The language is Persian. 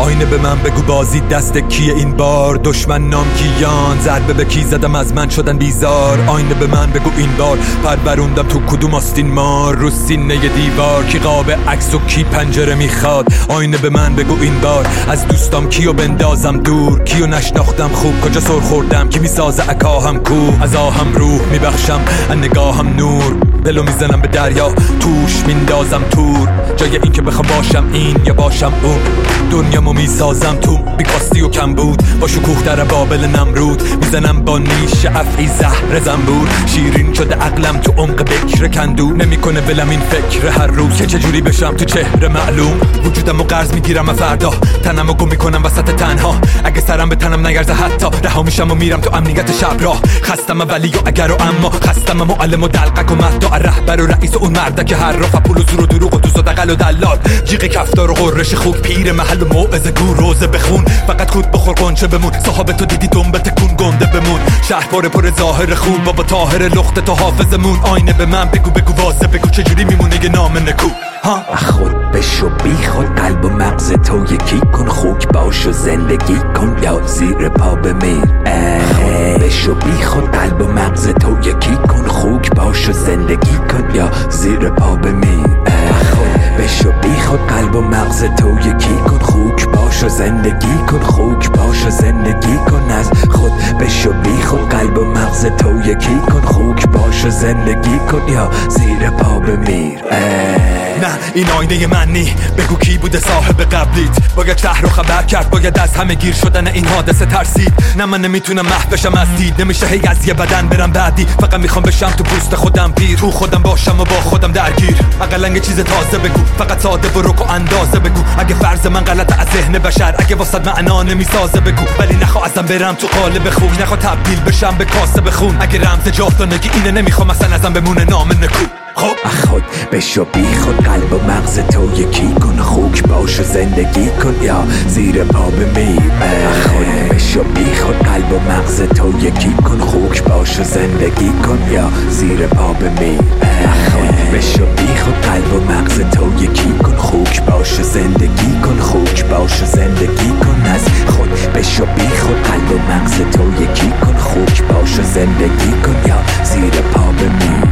آینه به من بگو بازی دست کیه این بار؟ دشمن نام کیان، ضربه به کی زدم از من شدن بیزار. آینه به من بگو این بار پروروندم تو کدوم آستین مار؟ رو سینه دیوار کی قاب عکس و کی پنجره میخواد؟ آینه به من بگو این بار از دوستام کیو بندازم دور؟ کیو نشناختم خوب کجا سر خوردم کی میسازه عکاهم کو؟ از آهم روح میبخشم از نگاهم نور، دلو میزنم به دریا توش میندازم تور. جای این که بخوام باشم این یا باشم اون، دنیامو میسازم تو بیکاستی و کم بود. با شکوه در بابل نمرود میزنم با نیش افعی زهر زنبور. شیرین شده عقلم تو عمق بکر کندو، نمیکنه ولم این فکر هر روز که چجوری بشم تو چهره معلوم. وجودمو قرض میگیرم فردا، تنمو گم میکنم وسط تنها. اگه سرم به تنم نگرزه حتی رها میشم و میرم تو امنیت شب راه. خستم ولی و اگر و اما، خستم معلم و دلقک و مهدا، رهبر و رئیس و اون مرد که هر راه پول و زور و دروغ و دوست و دغل و دلال. جیغ کفتار و قررش خوک، پیر محل و موعظه گو روزه بخون. فقط خود بخور قنچه بمون، صاحب تو دیدی دنبه تکون گنده بمون. شهر پر ظاهر خون، بابا طاهر لخت تو حافظمون. آینه به من بگو واسه بگو چجوری میمونه یه نام نکو؟ خود بشو بی خود، قلب و مغز تو یکی کن. خوک باش و زندگی کن یا زیر پا بمیر. خود بشو بی خود، قلب و مغز تو یکی کن. خوک باش و زندگی کن یا زیر پا بمیر. خود بشو بی خود، قلب و مغز تو یکی کن. خوک باش و زندگی کن. خوک باش و زندگی کن. از خود بشو بی خود، قلب و مغز تو یکی کن. خوک باش و زندگی کن یا زیر پا بمیر. نه این آینه من نی، بگو کی بوده صاحب قبلیت؟ باید شهر رو خبر کرد، باید از همه گیر شدن این حادثه ترسید. نه من نمیتونم محو بشم از دید، نمیشه هی از یه بدن برم بعدی. فقط میخوام بشم تو پوست خودم پیر، تو خودم باشم و با خودم درگیر. اقلا یه چیز تازه بگو، فقط ساده و رک و اندازه بگو. اگه فرض من غلطه از ذهن بشر، اگه واسط معنا نمیسازه بگو. ولی نخوا ازم برم تو قالب خوک، نخوا تبدیل بشم به کاسه بخون. اگه رمز جاودانگی اینه نمیخوام اصلا ازم بمونه نام نکو. خود بشو بی خود، قلب و مغز تو یکی کن. خوک باش و زندگی کن یا زیر پا بمیر. خود بشو بی خود، قلب و مغز تو یکی کن. خوک باش و زندگی کن یا زیر پا بمیر. خود بشو بی خود، قلب و مغز تو یکی کن. خوک باش و زندگی کن. خوک باش و زندگی کن. از خود بشو بی خود، قلب و مغز تو یکی کن. خوک باش و زندگی کن یا زیر پا بمیر.